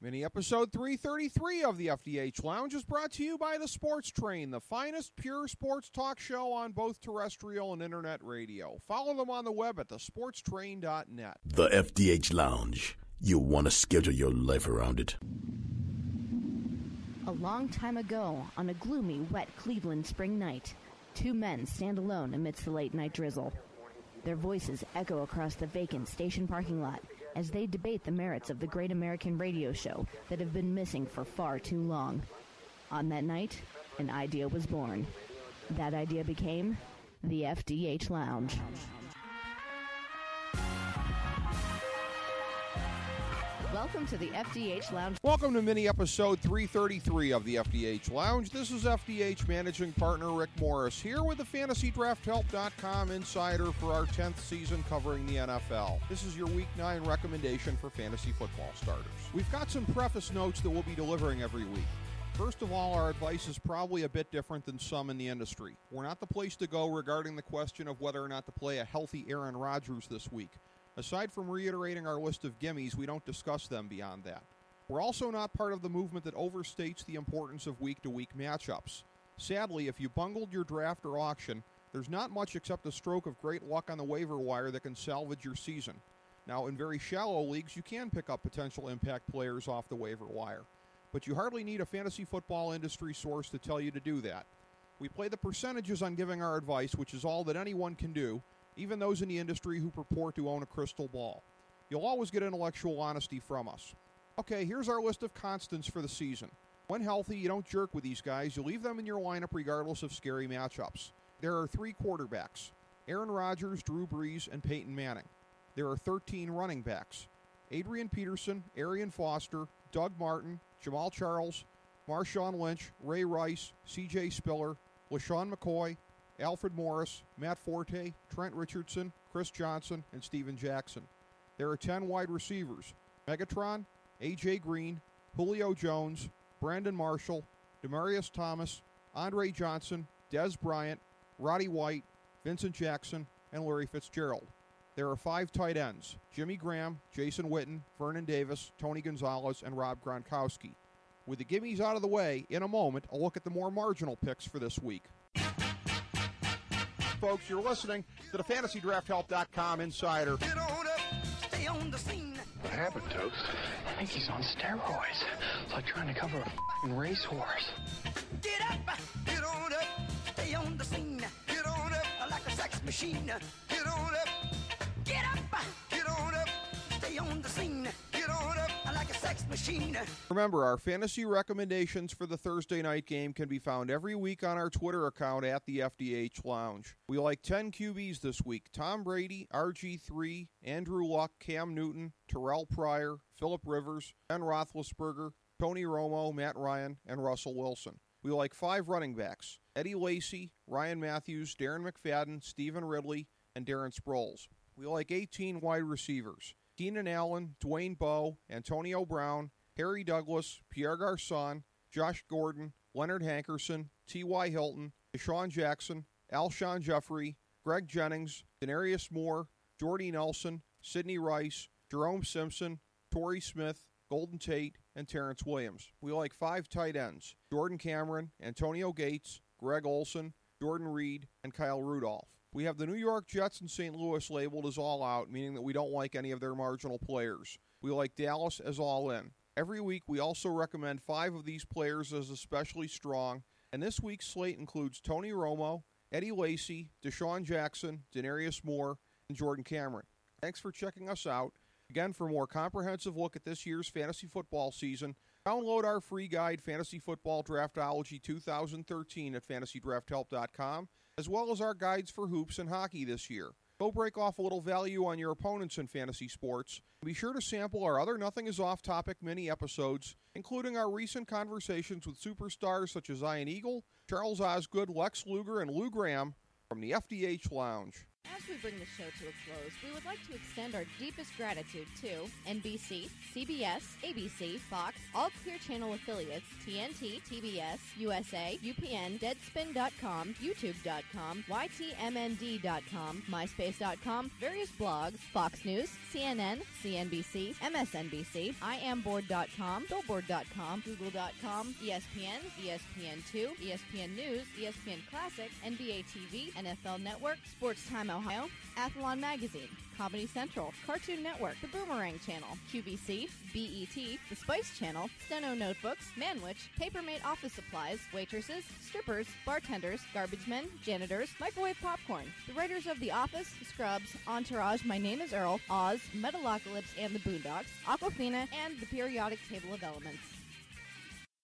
Mini episode 333 of the FDH Lounge is brought to you by the Sports Train, the finest pure sports talk show on both terrestrial and internet radio. Follow them on the web at thesportstrain.net. The FDH Lounge. You want to schedule your life around it. A long time ago, on a gloomy, wet Cleveland spring night, two men stand alone amidst the late-night drizzle. Their voices echo across the vacant station parking lot as they debate the merits of the great American radio show that have been missing for far too long. On that night, an idea was born. That idea became the FDH Lounge. Welcome to the FDH Lounge. Welcome to mini episode 333 of the FDH Lounge. This is FDH managing partner Rick Morris here with the FantasyDraftHelp.com insider for our 10th season covering the NFL. This is your Week 9 recommendation for fantasy football starters. We've got some preface notes that we'll be delivering every week. First of all, our advice is probably a bit different than some in the industry. We're not the place to go regarding the question of whether or not to play a healthy Aaron Rodgers this week. Aside from reiterating our list of gimmies, we don't discuss them beyond that. We're also not part of the movement that overstates the importance of week-to-week matchups. Sadly, if you bungled your draft or auction, there's not much except a stroke of great luck on the waiver wire that can salvage your season. Now, in very shallow leagues, you can pick up potential impact players off the waiver wire, but you hardly need a fantasy football industry source to tell you to do that. We play the percentages on giving our advice, which is all that anyone can do, even those in the industry who purport to own a crystal ball. You'll always get intellectual honesty from us. Okay, here's our list of constants for the season. When healthy, you don't jerk with these guys. You leave them in your lineup regardless of scary matchups. There are 3 quarterbacks: Aaron Rodgers, Drew Brees, and Peyton Manning. There are 13 running backs: Adrian Peterson, Arian Foster, Doug Martin, Jamal Charles, Marshawn Lynch, Ray Rice, C.J. Spiller, LaShawn McCoy, Alfred Morris, Matt Forte, Trent Richardson, Chris Johnson, and Steven Jackson. There are 10 wide receivers: Megatron, A.J. Green, Julio Jones, Brandon Marshall, Demaryius Thomas, Andre Johnson, Dez Bryant, Roddy White, Vincent Jackson, and Larry Fitzgerald. There are 5 tight ends: Jimmy Graham, Jason Witten, Vernon Davis, Tony Gonzalez, and Rob Gronkowski. With the gimmies out of the way, in a moment, a look at the more marginal picks for this week. Folks, you're listening to the FantasyDraftHelp.com insider. Get on up, stay on the scene. What happened, Toast? I think he's on steroids. It's like trying to cover a f***ing racehorse. Get up, get on up, stay on the scene. Get on up like a sex machine. Get on up, get on up, stay on the scene. Get on up like a sex machine. Remember, our fantasy recommendations for the Thursday night game can be found every week on our Twitter account at the FDH Lounge. We like 10 QBs this week: Tom Brady, RG3, Andrew Luck, Cam Newton, Terrell Pryor, Phillip Rivers, Ben Roethlisberger, Tony Romo, Matt Ryan, and Russell Wilson. We like 5 running backs: Eddie Lacy, Ryan Matthews, Darren McFadden, Stephen Ridley, and Darren Sproles. We like 18 wide receivers: Keenan Allen, Dwayne Bowe, Antonio Brown, Harry Douglas, Pierre Garçon, Josh Gordon, Leonard Hankerson, T.Y. Hilton, Deshaun Jackson, Alshon Jeffrey, Greg Jennings, Denarius Moore, Jordy Nelson, Sidney Rice, Jerome Simpson, Torrey Smith, Golden Tate, and Terrence Williams. We like 5 tight ends: Jordan Cameron, Antonio Gates, Greg Olson, Jordan Reed, and Kyle Rudolph. We have the New York Jets and St. Louis labeled as all out, meaning that we don't like any of their marginal players. We like Dallas as all in. Every week, we also recommend 5 of these players as especially strong, and this week's slate includes Tony Romo, Eddie Lacy, Deshaun Jackson, Denarius Moore, and Jordan Cameron. Thanks for checking us out. Again, for a more comprehensive look at this year's fantasy football season, download our free guide, Fantasy Football Draftology 2013 at FantasyDraftHelp.com, as well as our guides for hoops and hockey this year. Go break off a little value on your opponents in fantasy sports. Be sure to sample our other Nothing Is Off Topic mini episodes, including our recent conversations with superstars such as Ian Eagle, Charles Osgood, Lex Luger, and Lou Graham from the FDH Lounge. As we bring the show to a close, we would like to extend our deepest gratitude to NBC, CBS, ABC, Fox, all Clear Channel affiliates, TNT, TBS, USA, UPN, Deadspin.com, YouTube.com, YTMND.com, MySpace.com, various blogs, Fox News, CNN, CNBC, MSNBC, IamBoard.com, Billboard.com, Google.com, ESPN, ESPN2, ESPN News, ESPN Classic, NBA TV, NFL Network, Sports Time Ohio, Athlon Magazine, Comedy Central, Cartoon Network, The Boomerang Channel, QVC, BET, The Spice Channel, Steno Notebooks, Manwich, Papermate Office Supplies, waitresses, strippers, bartenders, garbage men, janitors, microwave popcorn, the writers of The Office, Scrubs, Entourage, My Name is Earl, Oz, Metalocalypse and the Boondocks, Aquafina, and the Periodic Table of Elements.